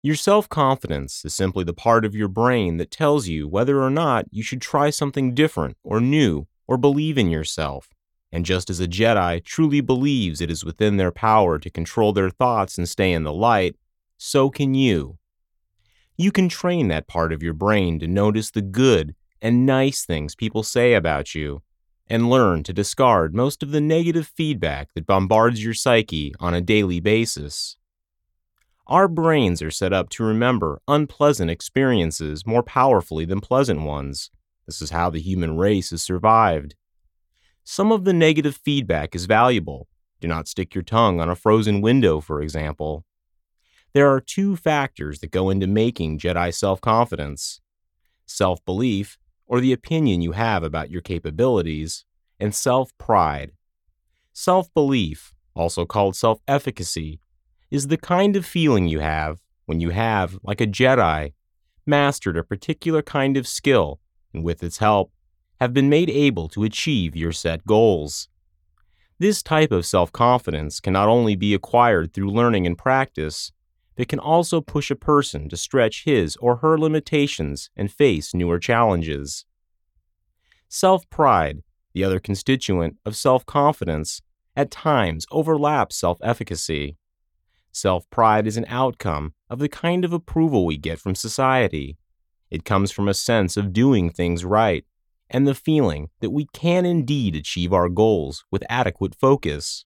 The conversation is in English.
Your self-confidence is simply the part of your brain that tells you whether or not you should try something different or new or believe in yourself. And just as a Jedi truly believes it is within their power to control their thoughts and stay in the light, so can you. You can train that part of your brain to notice the good and nice things people say about you, and learn to discard most of the negative feedback that bombards your psyche on a daily basis. Our brains are set up to remember unpleasant experiences more powerfully than pleasant ones. This is how the human race has survived. Some of the negative feedback is valuable. Do not stick your tongue on a frozen window, for example. There are two factors that go into making Jedi self-confidence: self-belief, or the opinion you have about your capabilities, and self-pride. Self-belief, also called self-efficacy, is the kind of feeling you have when you have, like a Jedi, mastered a particular kind of skill and with its help have been made able to achieve your set goals. This type of self-confidence can not only be acquired through learning and practice, but can also push a person to stretch his or her limitations and face newer challenges. Self-pride, the other constituent of self-confidence, at times overlaps self-efficacy. Self-pride is an outcome of the kind of approval we get from society. It comes from a sense of doing things right, and the feeling that we can indeed achieve our goals with adequate focus.